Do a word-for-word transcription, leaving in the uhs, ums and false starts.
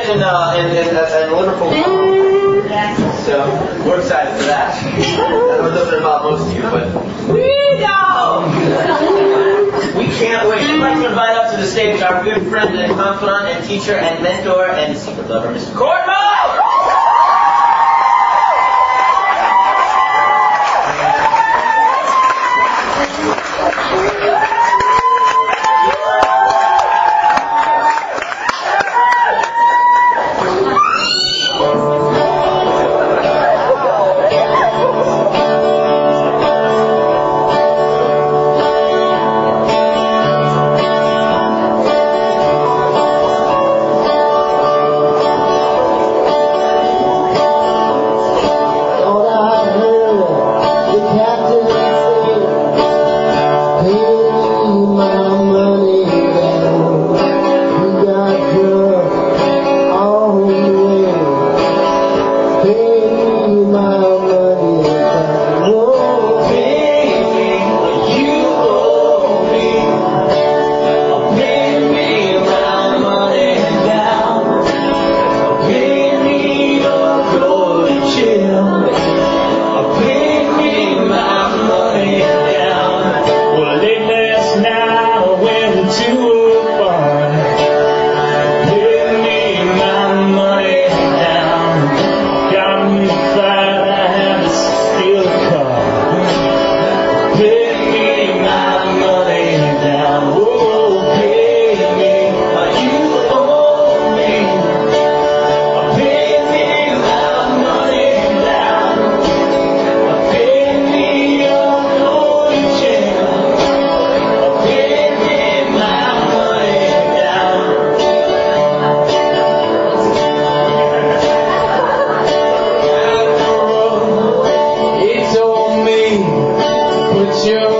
in, uh, in, in, in Liverpool. So we're excited for that. I don't know about most of you, but we know. We can't wait. I'd like to invite up to the stage our good friend and confidant and teacher and mentor and secret lover, Mister Court Moe! Your